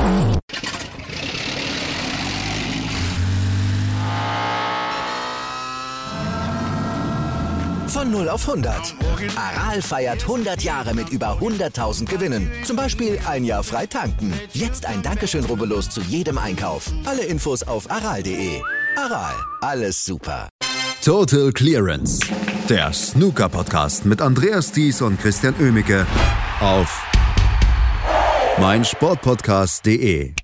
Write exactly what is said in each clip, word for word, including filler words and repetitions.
Von null auf hundert. Aral feiert hundert Jahre mit über hunderttausend Gewinnen. Zum Beispiel ein Jahr frei tanken. Jetzt ein Dankeschön, rubbellos zu jedem Einkauf. Alle Infos auf aral punkt de. Aral, alles super. Total Clearance. Der Snooker-Podcast mit Andreas Thies und Christian Oemicke auf meinsportpodcast punkt de.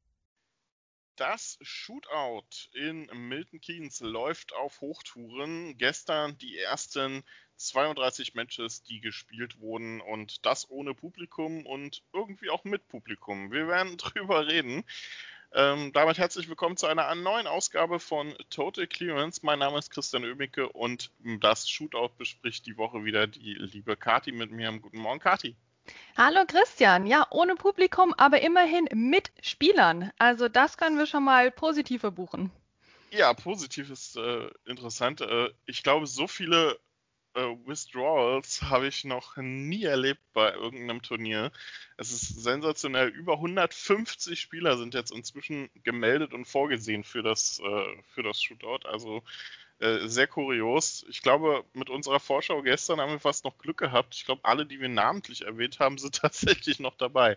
Das Shootout in Milton Keynes läuft auf Hochtouren. Gestern die ersten zweiunddreißig Matches, die gespielt wurden, und das ohne Publikum und irgendwie auch mit Publikum. Wir werden drüber reden. Ähm, damit herzlich willkommen zu einer neuen Ausgabe von Total Clearance. Mein Name ist Christian Oemicke und das Shootout bespricht die Woche wieder die liebe Kati mit mir. Guten Morgen, Kati. Hallo Christian, ja, ohne Publikum, aber immerhin mit Spielern. Also das können wir schon mal positiv verbuchen. Ja, positiv ist äh, interessant. Äh, ich glaube, so viele äh, Withdrawals habe ich noch nie erlebt bei irgendeinem Turnier. Es ist sensationell. Über hundertfünfzig Spieler sind jetzt inzwischen gemeldet und vorgesehen für das, äh, für das Shootout. Also Äh, sehr kurios. Ich glaube, mit unserer Vorschau gestern haben wir fast noch Glück gehabt. Ich glaube, alle, die wir namentlich erwähnt haben, sind tatsächlich noch dabei.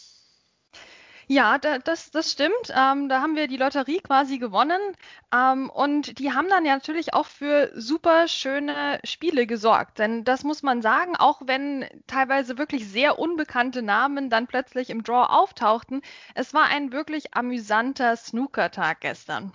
Ja, da, das, das stimmt. Ähm, da haben wir die Lotterie quasi gewonnen. Ähm, und die haben dann ja natürlich auch für super schöne Spiele gesorgt. Denn das muss man sagen, auch wenn teilweise wirklich sehr unbekannte Namen dann plötzlich im Draw auftauchten. Es war ein wirklich amüsanter Snookertag gestern.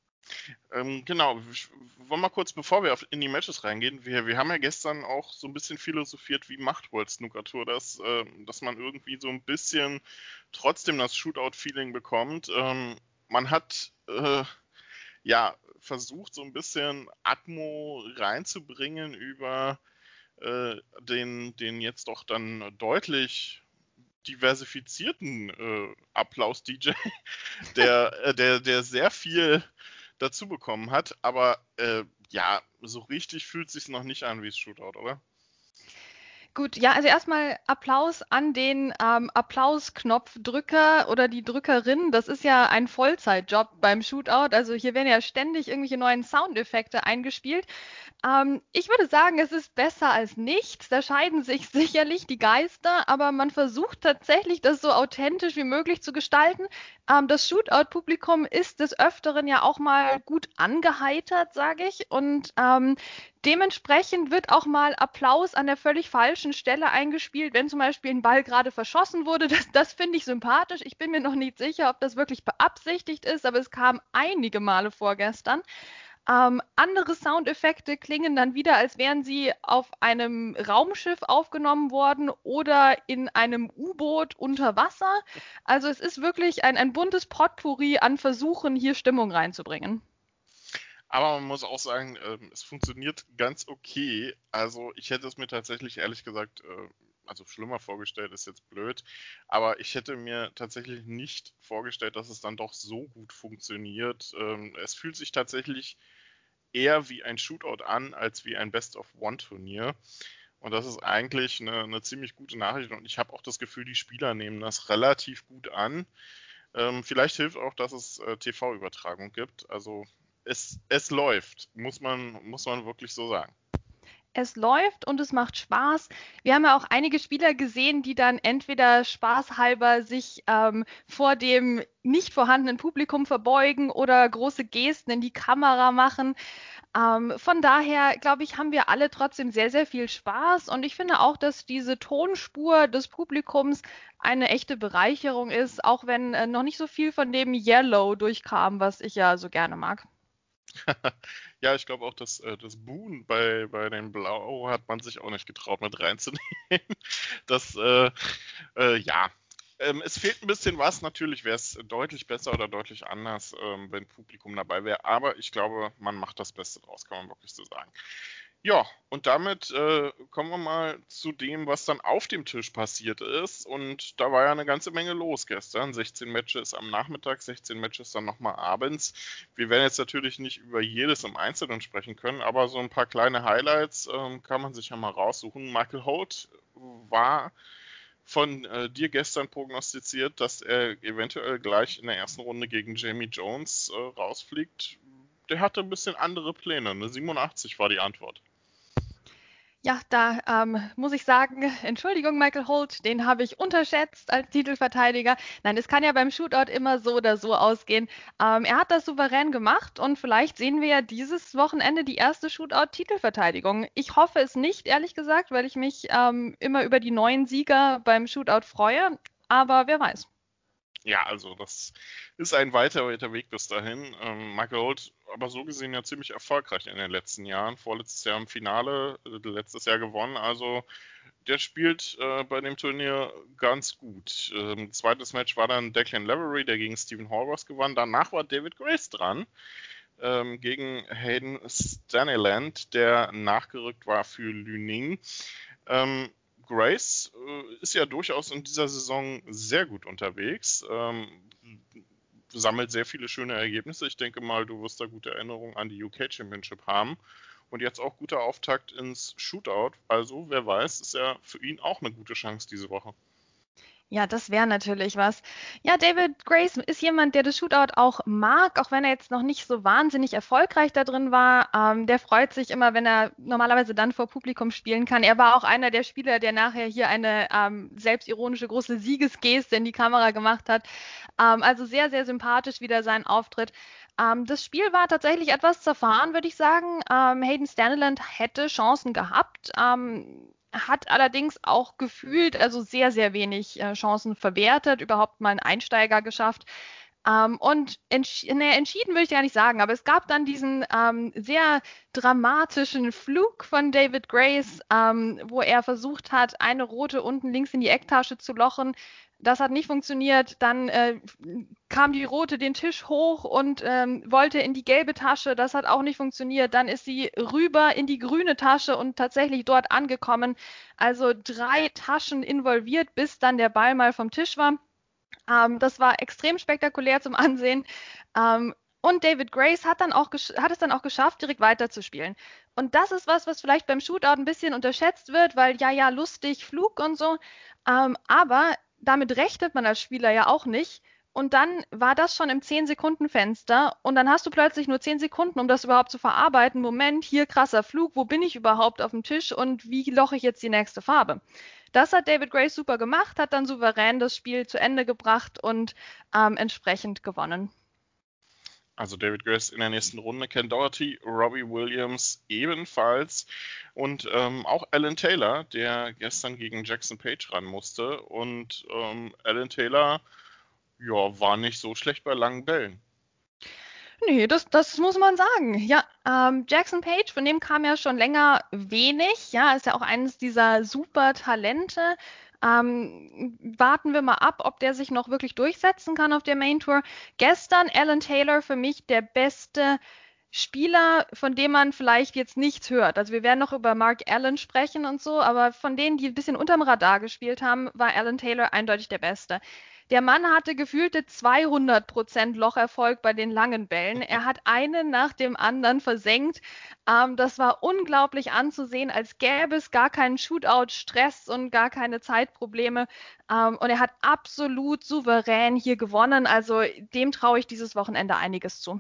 Ähm, genau, wollen wir kurz, bevor wir auf, in die Matches reingehen, wir, wir haben ja gestern auch so ein bisschen philosophiert, wie macht World Snooker Tour das, äh, dass man irgendwie so ein bisschen trotzdem das Shootout-Feeling bekommt. Ähm, man hat äh, ja versucht, so ein bisschen Atmo reinzubringen über äh, den, den jetzt doch dann deutlich diversifizierten äh, Applaus-D J, der, äh, der, der sehr viel dazu bekommen hat, aber äh, ja, so richtig fühlt es sich noch nicht an wie das Shootout, oder? Gut, ja, also erstmal Applaus an den ähm, Applausknopfdrücker oder die Drückerin. Das ist ja ein Vollzeitjob beim Shootout. Also hier werden ja ständig irgendwelche neuen Soundeffekte eingespielt. Ähm, ich würde sagen, es ist besser als nichts. Da scheiden sich sicherlich die Geister, aber man versucht tatsächlich, das so authentisch wie möglich zu gestalten. Ähm, das Shootout-Publikum ist des Öfteren ja auch mal gut angeheitert, sage ich. Und ähm, dementsprechend wird auch mal Applaus an der völlig falschen Stelle eingespielt, wenn zum Beispiel ein Ball gerade verschossen wurde. Das, das finde ich sympathisch. Ich bin mir noch nicht sicher, ob das wirklich beabsichtigt ist, aber es kam einige Male vor gestern. Ähm, andere Soundeffekte klingen dann wieder, als wären sie auf einem Raumschiff aufgenommen worden oder in einem U-Boot unter Wasser. Also es ist wirklich ein, ein buntes Potpourri an Versuchen, hier Stimmung reinzubringen. Aber man muss auch sagen, äh, es funktioniert ganz okay. Also ich hätte es mir tatsächlich, ehrlich gesagt, äh, also schlimmer vorgestellt, ist jetzt blöd, aber ich hätte mir tatsächlich nicht vorgestellt, dass es dann doch so gut funktioniert. Ähm, es fühlt sich tatsächlich eher wie ein Shootout an, als wie ein Best-of-One-Turnier. Und das ist eigentlich eine, eine ziemlich gute Nachricht. Und ich habe auch das Gefühl, die Spieler nehmen das relativ gut an. Ähm, vielleicht hilft auch, dass es äh, T V-Übertragung gibt. Also es, es läuft, muss man, muss man wirklich so sagen. Es läuft und es macht Spaß. Wir haben ja auch einige Spieler gesehen, die dann entweder spaßhalber sich ähm, vor dem nicht vorhandenen Publikum verbeugen oder große Gesten in die Kamera machen. Ähm, von daher, glaube ich, haben wir alle trotzdem sehr, sehr viel Spaß. Und ich finde auch, dass diese Tonspur des Publikums eine echte Bereicherung ist, auch wenn äh, noch nicht so viel von dem Yellow durchkam, was ich ja so gerne mag. Ja, ich glaube auch, dass äh, das Buhn bei, bei den Blau hat man sich auch nicht getraut mit reinzunehmen. Das, äh, äh, ja, ähm, es fehlt ein bisschen was. Natürlich wäre es deutlich besser oder deutlich anders, ähm, wenn Publikum dabei wäre. Aber ich glaube, man macht das Beste draus, kann man wirklich so sagen. Ja, und damit äh, kommen wir mal zu dem, was dann auf dem Tisch passiert ist. Und da war ja eine ganze Menge los gestern. sechzehn Matches am Nachmittag, sechzehn Matches dann nochmal abends. Wir werden jetzt natürlich nicht über jedes im Einzelnen sprechen können, aber so ein paar kleine Highlights ähm, kann man sich ja mal raussuchen. Michael Holt war von äh, dir gestern prognostiziert, dass er eventuell gleich in der ersten Runde gegen Jamie Jones äh, rausfliegt. Der hatte ein bisschen andere Pläne. Eine siebenundachtzig war die Antwort. Ja, da ähm, muss ich sagen, Entschuldigung, Michael Holt, den habe ich unterschätzt als Titelverteidiger. Nein, es kann ja beim Shootout immer so oder so ausgehen. Ähm, er hat das souverän gemacht und vielleicht sehen wir ja dieses Wochenende die erste Shootout-Titelverteidigung. Ich hoffe es nicht, ehrlich gesagt, weil ich mich ähm, immer über die neuen Sieger beim Shootout freue, aber wer weiß. Ja, also das ist ein weiter, weiter Weg bis dahin. Ähm, Michael Holt, aber so gesehen ja ziemlich erfolgreich in den letzten Jahren. Vorletztes Jahr im Finale, äh, letztes Jahr gewonnen. Also der spielt äh, bei dem Turnier ganz gut. Ähm, zweites Match war dann Declan Lavery, der gegen Stephen Horvath gewann. Danach war David Grace dran ähm, gegen Hayden Staniland, der nachgerückt war für Lü Ning. Ähm, Grace äh, ist ja durchaus in dieser Saison sehr gut unterwegs, ähm, sammelt sehr viele schöne Ergebnisse. Ich denke mal, du wirst da gute Erinnerungen an die U K Championship haben. Und jetzt auch guter Auftakt ins Shootout. Also, wer weiß, ist ja für ihn auch eine gute Chance diese Woche. Ja, das wäre natürlich was. Ja, David Grace ist jemand, der das Shootout auch mag, auch wenn er jetzt noch nicht so wahnsinnig erfolgreich da drin war. Ähm, der freut sich immer, wenn er normalerweise dann vor Publikum spielen kann. Er war auch einer der Spieler, der nachher hier eine ähm, selbstironische große Siegesgeste in die Kamera gemacht hat. Ähm, also sehr, sehr sympathisch wieder sein Auftritt. Ähm, das Spiel war tatsächlich etwas zerfahren, würde ich sagen. Ähm, Hayden Staniland hätte Chancen gehabt. Ähm, hat allerdings auch gefühlt, also sehr, sehr wenig äh, Chancen verwertet, überhaupt mal einen Einsteiger geschafft. Ähm, und entsch ne, entschieden würde ich gar nicht sagen, aber es gab dann diesen ähm, sehr dramatischen Flug von David Grace, ähm, wo er versucht hat, eine rote unten links in die Ecktasche zu lochen. Das hat nicht funktioniert. Dann äh, kam die rote den Tisch hoch und ähm, wollte in die gelbe Tasche. Das hat auch nicht funktioniert. Dann ist sie rüber in die grüne Tasche und tatsächlich dort angekommen. Also drei Taschen involviert, bis dann der Ball mal vom Tisch war. Ähm, das war extrem spektakulär zum Ansehen. Ähm, und David Grace hat, dann auch hat es dann auch geschafft, direkt weiterzuspielen. Und das ist was, was vielleicht beim Shootout ein bisschen unterschätzt wird, weil ja, ja, lustig, Flug und so. Ähm, aber damit rechnet man als Spieler ja auch nicht. Und dann war das schon im zehn-Sekunden-Fenster und dann hast du plötzlich nur zehn Sekunden, um das überhaupt zu verarbeiten. Moment, hier krasser Flug, wo bin ich überhaupt auf dem Tisch und wie loche ich jetzt die nächste Farbe? Das hat David Grace super gemacht, hat dann souverän das Spiel zu Ende gebracht und ähm, entsprechend gewonnen. Also David Grace in der nächsten Runde, Ken Doherty, Robbie Williams ebenfalls und ähm, auch Alan Taylor, der gestern gegen Jackson Page ran musste. Und ähm, Alan Taylor, ja, war nicht so schlecht bei langen Bällen. Nee, das, das muss man sagen. Ja, ähm, Jackson Page, von dem kam ja schon länger wenig. Ja, ist ja auch eines dieser super Talente. Ähm, warten wir mal ab, ob der sich noch wirklich durchsetzen kann auf der Main Tour. Gestern Alan Taylor für mich der beste Spieler, von dem man vielleicht jetzt nichts hört. Also wir werden noch über Mark Allen sprechen und so, aber von denen, die ein bisschen unterm Radar gespielt haben, war Alan Taylor eindeutig der Beste. Der Mann hatte gefühlte zweihundert Prozent Locherfolg bei den langen Bällen. Er hat einen nach dem anderen versenkt. Ähm, das war unglaublich anzusehen, als gäbe es gar keinen Shootout-Stress und gar keine Zeitprobleme. Ähm, und er hat absolut souverän hier gewonnen. Also dem traue ich dieses Wochenende einiges zu.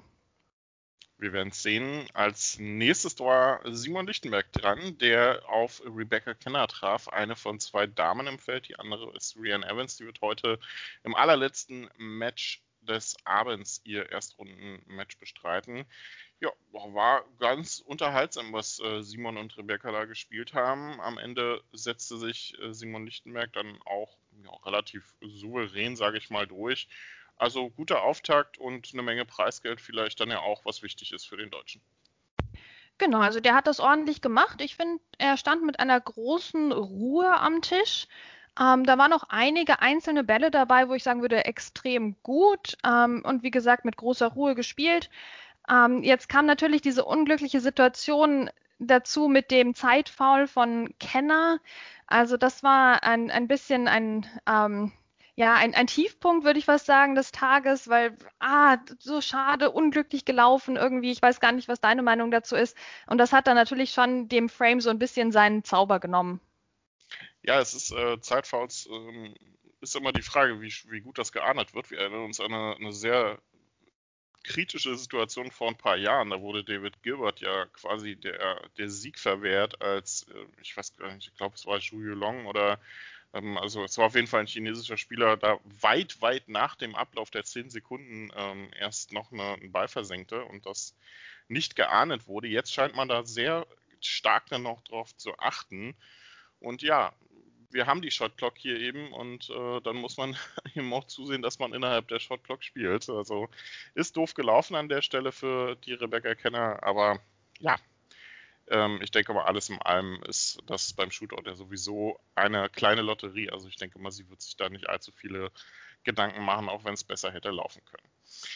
Wir werden es sehen. Als nächstes war Simon Lichtenberg dran, der auf Rebecca Kenner traf. Eine von zwei Damen im Feld. Die andere ist Rhian Evans. Die wird heute im allerletzten Match des Abends ihr Erstrunden-Match bestreiten. Ja, war ganz unterhaltsam, was Simon und Rebecca da gespielt haben. Am Ende setzte sich Simon Lichtenberg dann auch ja, relativ souverän, sage ich mal, durch. Also guter Auftakt und eine Menge Preisgeld vielleicht dann ja auch, was wichtig ist für den Deutschen. Genau, also der hat das ordentlich gemacht. Ich finde, er stand mit einer großen Ruhe am Tisch. Ähm, da waren noch einige einzelne Bälle dabei, wo ich sagen würde, extrem gut ähm, und wie gesagt mit großer Ruhe gespielt. Ähm, jetzt kam natürlich diese unglückliche Situation dazu mit dem Zeitfoul von Kenner. Also das war ein, ein bisschen ein... Ähm, Ja, ein, ein Tiefpunkt, würde ich fast sagen, des Tages, weil, ah, so schade, unglücklich gelaufen irgendwie. Ich weiß gar nicht, was deine Meinung dazu ist. Und das hat dann natürlich schon dem Frame so ein bisschen seinen Zauber genommen. Ja, es ist äh, Zeitfouls, ähm, ist immer die Frage, wie, wie gut das geahndet wird. Wir erinnern uns an eine, eine sehr kritische Situation vor ein paar Jahren. Da wurde David Gilbert ja quasi der, der Sieg verwehrt als, äh, ich weiß gar nicht, ich glaube es war Zhu Yulong oder, ähm, also es war auf jeden Fall ein chinesischer Spieler, da weit, weit nach dem Ablauf der zehn Sekunden ähm, erst noch eine, einen Ball versenkte und das nicht geahndet wurde. Jetzt scheint man da sehr stark dann noch drauf zu achten. Und ja, wir haben die Shotclock hier eben und äh, dann muss man eben auch zusehen, dass man innerhalb der Shotclock spielt. Also ist doof gelaufen an der Stelle für die Rebecca Kenner, aber ja, ähm, ich denke mal, alles in allem ist das beim Shootout ja sowieso eine kleine Lotterie. Also ich denke mal, sie wird sich da nicht allzu viele Gedanken machen, auch wenn es besser hätte laufen können.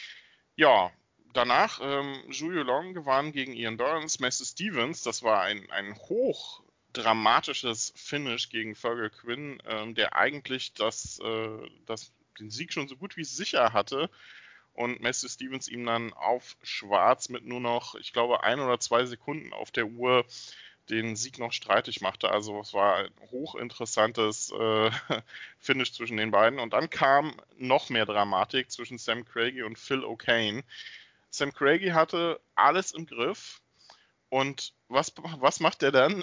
Ja, danach ähm, Zhu Yulong gewann gegen Ian Burns, Messi Stevens, das war ein, ein hoch dramatisches Finish gegen Fergal Quinn, ähm, der eigentlich das, äh, das, den Sieg schon so gut wie sicher hatte und Messi Stevens ihm dann auf schwarz mit nur noch, ich glaube, ein oder zwei Sekunden auf der Uhr den Sieg noch streitig machte. Also es war ein hochinteressantes äh, Finish zwischen den beiden. Und dann kam noch mehr Dramatik zwischen Sam Craigie und Phil O'Kane. Sam Craigie hatte alles im Griff. Und was, was macht er dann?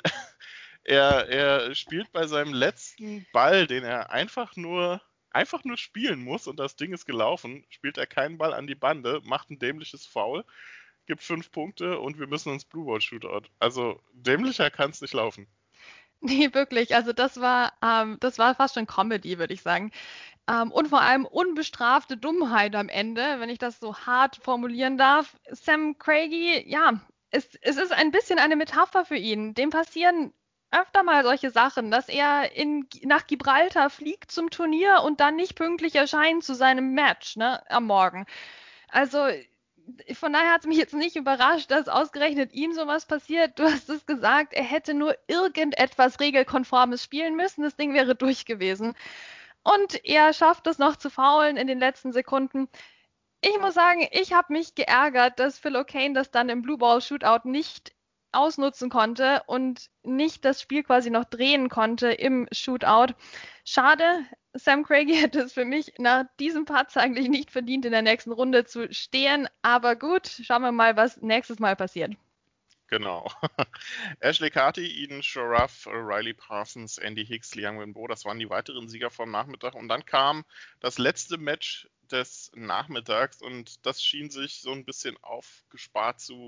er, er spielt bei seinem letzten Ball, den er einfach nur, einfach nur spielen muss, und das Ding ist gelaufen, spielt er keinen Ball an die Bande, macht ein dämliches Foul, gibt fünf Punkte und wir müssen ins Blue Ball Shootout. Also dämlicher kann es nicht laufen. Nee, wirklich. Also das war, ähm, das war fast schon Comedy, würde ich sagen. Ähm, und vor allem unbestrafte Dummheit am Ende, wenn ich das so hart formulieren darf. Sam Craigie, ja, es, es ist ein bisschen eine Metapher für ihn. Dem passieren öfter mal solche Sachen, dass er in, nach Gibraltar fliegt zum Turnier und dann nicht pünktlich erscheint zu seinem Match, ne, am Morgen. Also von daher hat es mich jetzt nicht überrascht, dass ausgerechnet ihm sowas passiert. Du hast es gesagt, er hätte nur irgendetwas Regelkonformes spielen müssen. Das Ding wäre durch gewesen. Und er schafft es noch zu faulen in den letzten Sekunden. Ich muss sagen, ich habe mich geärgert, dass Phil O'Kane das dann im Blue Ball Shootout nicht ausnutzen konnte und nicht das Spiel quasi noch drehen konnte im Shootout. Schade, Sam Craigie hätte es für mich nach diesem Patz eigentlich nicht verdient, in der nächsten Runde zu stehen. Aber gut, schauen wir mal, was nächstes Mal passiert. Genau. Ashley Carty, Eden Sharaf, Riley Parsons, Andy Hicks, Liang Wenbo, das waren die weiteren Sieger vom Nachmittag. Und dann kam das letzte Match des Nachmittags und das schien sich so ein bisschen aufgespart zu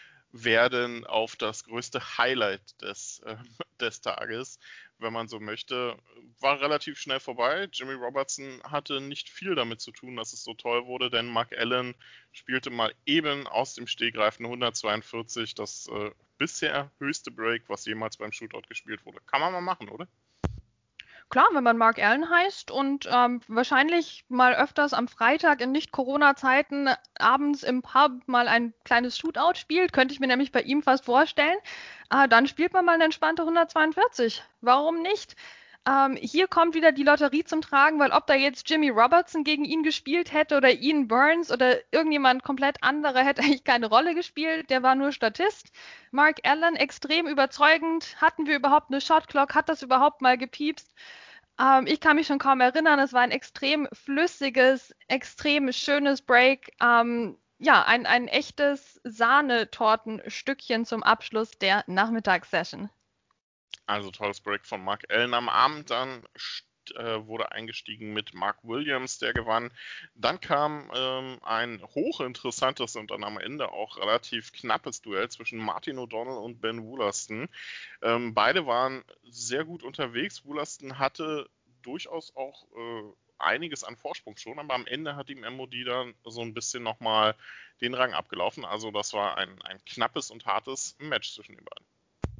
werden auf das größte Highlight des, äh, des Tages, wenn man so möchte. War relativ schnell vorbei. Jimmy Robertson hatte nicht viel damit zu tun, dass es so toll wurde, denn Mark Allen spielte mal eben aus dem Stegreif eine hundertzweiundvierzig, das äh, bisher höchste Break, was jemals beim Shootout gespielt wurde. Kann man mal machen, oder? Klar, wenn man Mark Allen heißt und ähm, wahrscheinlich mal öfters am Freitag in Nicht-Corona-Zeiten abends im Pub mal ein kleines Shootout spielt, könnte ich mir nämlich bei ihm fast vorstellen, äh, dann spielt man mal eine entspannte hundertzweiundvierzig. Warum nicht? Ähm, hier kommt wieder die Lotterie zum Tragen, weil ob da jetzt Jimmy Robertson gegen ihn gespielt hätte oder Ian Burns oder irgendjemand komplett anderer, hätte eigentlich keine Rolle gespielt. Der war nur Statist. Mark Allen extrem überzeugend. Hatten wir überhaupt eine Shotclock? Hat das überhaupt mal gepiepst? Ähm, ich kann mich schon kaum erinnern. Es war ein extrem flüssiges, extrem schönes Break. Ähm, ja, ein, ein echtes Sahnetortenstückchen zum Abschluss der Nachmittagssession. Also tolles Break von Mark Allen am Abend. Dann äh, wurde eingestiegen mit Mark Williams, der gewann. Dann kam ähm, ein hochinteressantes und dann am Ende auch relativ knappes Duell zwischen Martin O'Donnell und Ben Wollaston. Ähm, beide waren sehr gut unterwegs. Wollaston hatte durchaus auch äh, einiges an Vorsprung schon, aber am Ende hat ihm M O D dann so ein bisschen nochmal den Rang abgelaufen. Also das war ein, ein knappes und hartes Match zwischen den beiden.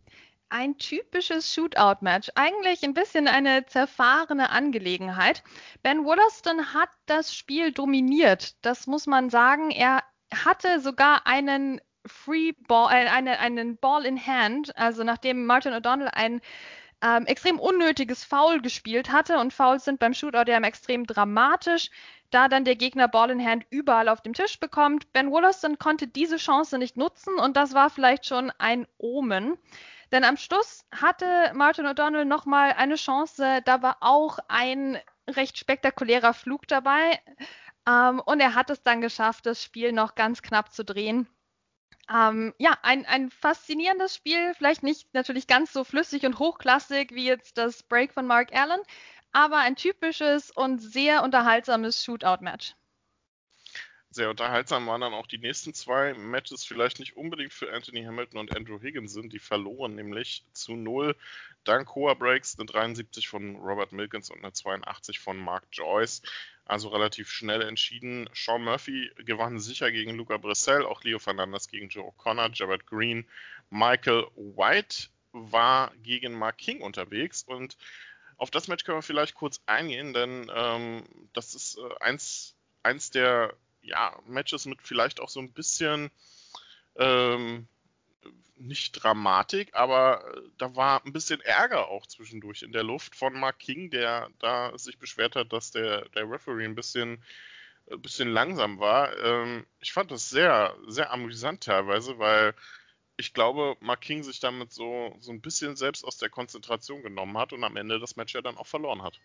Ein typisches Shootout-Match. Eigentlich ein bisschen eine zerfahrene Angelegenheit. Ben Wollaston hat das Spiel dominiert. Das muss man sagen. Er hatte sogar einen Free Ball, äh, eine, einen Ball in Hand. Also nachdem Martin O'Donnell ein ähm, extrem unnötiges Foul gespielt hatte. Und Fouls sind beim Shootout ja extrem dramatisch, da dann der Gegner Ball in Hand überall auf dem Tisch bekommt. Ben Wollaston konnte diese Chance nicht nutzen und das war vielleicht schon ein Omen. Denn am Schluss hatte Martin O'Donnell nochmal eine Chance. Da war auch ein recht spektakulärer Flug dabei. Ähm, und er hat es dann geschafft, das Spiel noch ganz knapp zu drehen. Ähm, ja, ein, ein faszinierendes Spiel, vielleicht nicht natürlich ganz so flüssig und hochklassig wie jetzt das Break von Mark Allen, aber ein typisches und sehr unterhaltsames Shootout-Match. Sehr unterhaltsam waren dann auch die nächsten zwei Matches, vielleicht nicht unbedingt für Anthony Hamilton und Andrew Higginson, die verloren nämlich zu null. Dank hoher Breaks, eine dreiundsiebzig von Robert Milkins und eine zweiundachtzig von Mark Joyce. Also relativ schnell entschieden. Sean Murphy gewann sicher gegen Luca Brissell, auch Leo Fernandes gegen Joe O'Connor, Jared Green. Michael White war gegen Mark King unterwegs und auf das Match können wir vielleicht kurz eingehen, denn ähm, das ist äh, eins, eins der ja, Matches mit vielleicht auch so ein bisschen ähm, nicht Dramatik, aber da war ein bisschen Ärger auch zwischendurch in der Luft von Mark King, der da sich beschwert hat, dass der, der Referee ein bisschen, ein bisschen langsam war. Ähm, ich fand das sehr, sehr amüsant teilweise, weil ich glaube, Mark King sich damit so, so ein bisschen selbst aus der Konzentration genommen hat und am Ende das Match ja dann auch verloren hat.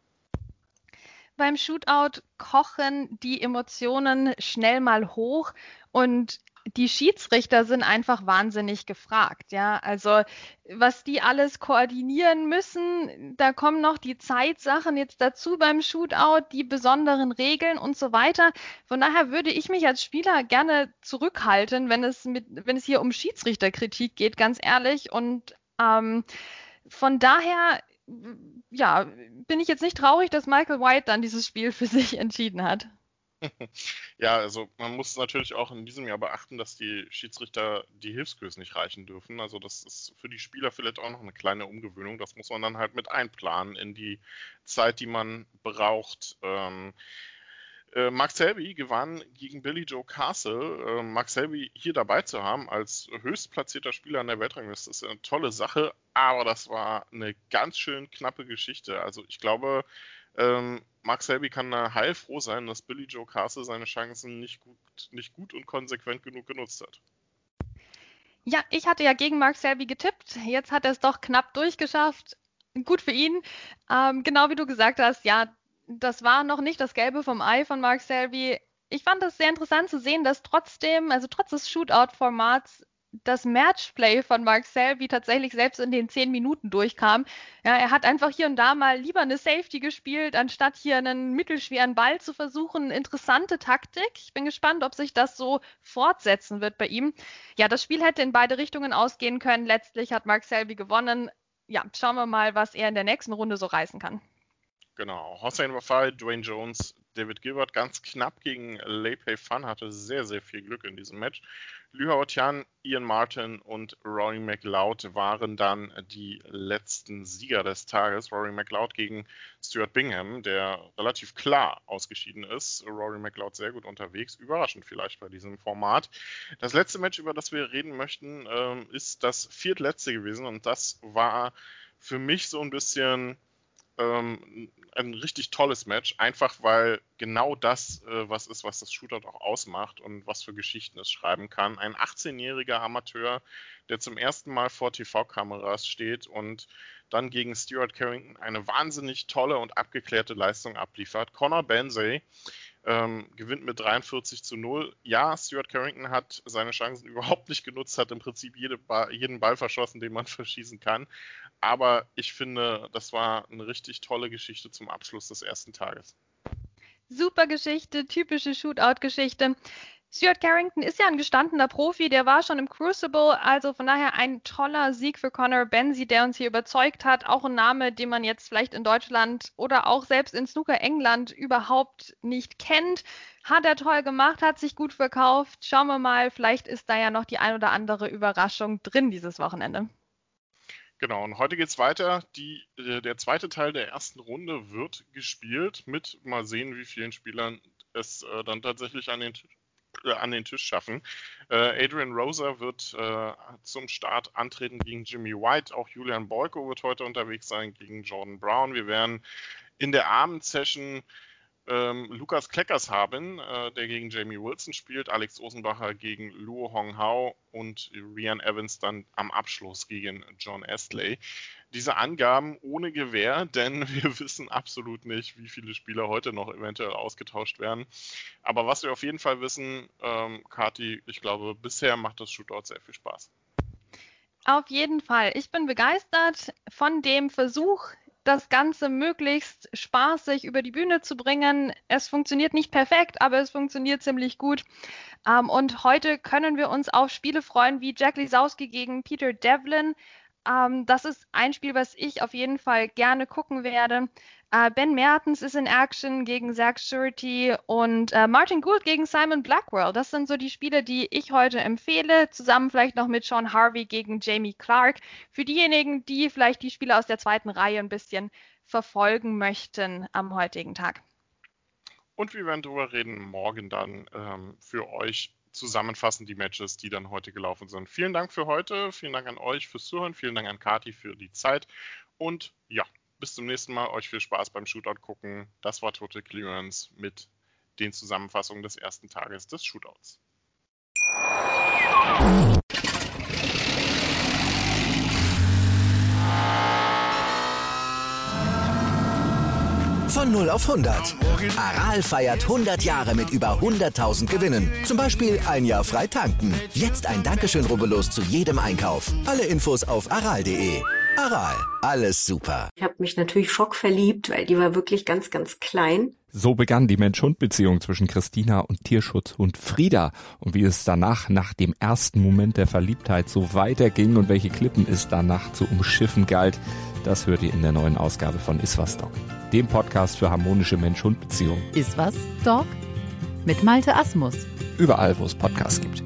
Beim Shootout kochen die Emotionen schnell mal hoch und die Schiedsrichter sind einfach wahnsinnig gefragt, ja. Also was die alles koordinieren müssen, da kommen noch die Zeitsachen jetzt dazu beim Shootout, die besonderen Regeln und so weiter. Von daher würde ich mich als Spieler gerne zurückhalten, wenn es mit, wenn es hier um Schiedsrichterkritik geht, ganz ehrlich. Und ähm, von daher ja, bin ich jetzt nicht traurig, dass Michael White dann dieses Spiel für sich entschieden hat. Ja, also man muss natürlich auch in diesem Jahr beachten, dass die Schiedsrichter die Hilfsgröße nicht reichen dürfen. Also das ist für die Spieler vielleicht auch noch eine kleine Umgewöhnung. Das muss man dann halt mit einplanen in die Zeit, die man braucht. Ähm, äh, Mark Selby gewann gegen Billy Joe Castle. Äh, Mark Selby hier dabei zu haben als höchstplatzierter Spieler an der Weltrangliste ist eine tolle Sache, aber das war eine ganz schön knappe Geschichte. Also ich glaube, Ähm, Mark Selby kann da heilfroh sein, dass Billy Joe Castle seine Chancen nicht gut, nicht gut und konsequent genug genutzt hat. Ja, ich hatte ja gegen Mark Selby getippt. Jetzt hat er es doch knapp durchgeschafft. Gut für ihn. Ähm, genau wie du gesagt hast, ja, das war noch nicht das Gelbe vom Ei von Mark Selby. Ich fand es sehr interessant zu sehen, dass trotzdem, also trotz des Shootout-Formats, das Matchplay von Mark Selby tatsächlich selbst in den zehn Minuten durchkam. Ja, er hat einfach hier und da mal lieber eine Safety gespielt, anstatt hier einen mittelschweren Ball zu versuchen. Interessante Taktik. Ich bin gespannt, ob sich das so fortsetzen wird bei ihm. Ja, das Spiel hätte in beide Richtungen ausgehen können. Letztlich hat Mark Selby gewonnen. Ja, schauen wir mal, was er in der nächsten Runde so reißen kann. Genau, Hossein Wafai, Dwayne Jones, David Gilbert ganz knapp gegen Lei Pei Fan, hatte sehr, sehr viel Glück in diesem Match. Liu Haotian, Ian Martin und Rory McLeod waren dann die letzten Sieger des Tages. Rory McLeod gegen Stuart Bingham, der relativ klar ausgeschieden ist. Rory McLeod sehr gut unterwegs, überraschend vielleicht bei diesem Format. Das letzte Match, über das wir reden möchten, ist das viertletzte gewesen und das war für mich so ein bisschen ein richtig tolles Match, einfach weil genau das äh, was ist, was das Shootout auch ausmacht und was für Geschichten es schreiben kann. Ein achtzehnjähriger Amateur, der zum ersten Mal vor T V-Kameras steht und dann gegen Stuart Carrington eine wahnsinnig tolle und abgeklärte Leistung abliefert. Conor Bensley ähm, gewinnt mit dreiundvierzig zu null. Ja, Stuart Carrington hat seine Chancen überhaupt nicht genutzt, hat im Prinzip jede ba- jeden Ball verschossen, den man verschießen kann. Aber ich finde, das war eine richtig tolle Geschichte zum Abschluss des ersten Tages. Super Geschichte, typische Shootout-Geschichte. Stuart Carrington ist ja ein gestandener Profi, der war schon im Crucible, also von daher ein toller Sieg für Conor Bensley, der uns hier überzeugt hat. Auch ein Name, den man jetzt vielleicht in Deutschland oder auch selbst in Snooker England überhaupt nicht kennt. Hat er toll gemacht, hat sich gut verkauft. Schauen wir mal, vielleicht ist da ja noch die ein oder andere Überraschung drin dieses Wochenende. Genau, und heute geht's weiter. Die, äh, der zweite Teil der ersten Runde wird gespielt mit, mal sehen, wie vielen Spielern es äh, dann tatsächlich an den, äh, an den Tisch schaffen. Äh, Adrian Rosa wird äh, zum Start antreten gegen Jimmy White. Auch Julian Boyko wird heute unterwegs sein gegen Jordan Brown. Wir werden in der Abendsession ähm, Lukas Kleckershaben, äh, der gegen Jamie Wilson spielt, Alex Osenbacher gegen Luo Honghao und Ryan Evans dann am Abschluss gegen John Astley. Diese Angaben ohne Gewähr, denn wir wissen absolut nicht, wie viele Spieler heute noch eventuell ausgetauscht werden. Aber was wir auf jeden Fall wissen, ähm, Kati, ich glaube, bisher macht das Shootout sehr viel Spaß. Auf jeden Fall. Ich bin begeistert von dem Versuch, das Ganze möglichst spaßig über die Bühne zu bringen. Es funktioniert nicht perfekt, aber es funktioniert ziemlich gut. Ähm, und heute können wir uns auf Spiele freuen wie Jack Lisowski gegen Peter Devlin. Ähm, das ist ein Spiel, was ich auf jeden Fall gerne gucken werde. Äh, Ben Mertens ist in Action gegen Zach Surety und äh, Martin Gould gegen Simon Blackwell. Das sind so die Spiele, die ich heute empfehle. Zusammen vielleicht noch mit Sean Harvey gegen Jamie Clark. Für diejenigen, die vielleicht die Spiele aus der zweiten Reihe ein bisschen verfolgen möchten am heutigen Tag. Und wir werden darüber reden morgen dann ähm, für euch zusammenfassen die Matches, die dann heute gelaufen sind. Vielen Dank für heute, vielen Dank an euch fürs Zuhören, vielen Dank an Kati für die Zeit und ja, bis zum nächsten Mal. Euch viel Spaß beim Shootout gucken. Das war Total Clearance mit den Zusammenfassungen des ersten Tages des Shootouts. Von null auf hundert. Aral feiert hundert Jahre mit über hunderttausend Gewinnen. Zum Beispiel ein Jahr frei tanken. Jetzt ein Dankeschön, rubbellos zu jedem Einkauf. Alle Infos auf aral punkt de. Aral, alles super. Ich habe mich natürlich schockverliebt, weil die war wirklich ganz, ganz klein. So begann die Mensch-Hund-Beziehung zwischen Christina und Tierschutzhund Frieda. Und wie es danach, nach dem ersten Moment der Verliebtheit, so weiterging und welche Klippen es danach zu umschiffen galt, das hört ihr in der neuen Ausgabe von Iswas Dog, dem Podcast für harmonische Mensch-Hund-Beziehungen. Iswas Dog mit Malte Asmus. Überall, wo es Podcasts gibt.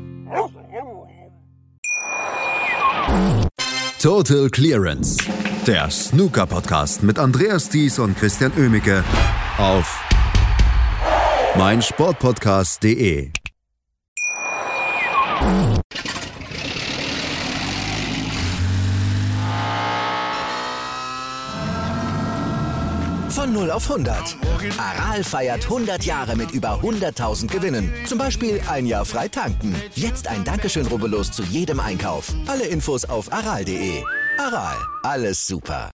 Total Clearance, der Snooker-Podcast mit Andreas Thies und Christian Oemicke auf meinsportpodcast punkt de. Von null auf hundert. Aral feiert hundert Jahre mit über hunderttausend Gewinnen. Zum Beispiel ein Jahr frei tanken. Jetzt ein Dankeschön, rubbellos zu jedem Einkauf. Alle Infos auf aral punkt de. Aral, alles super.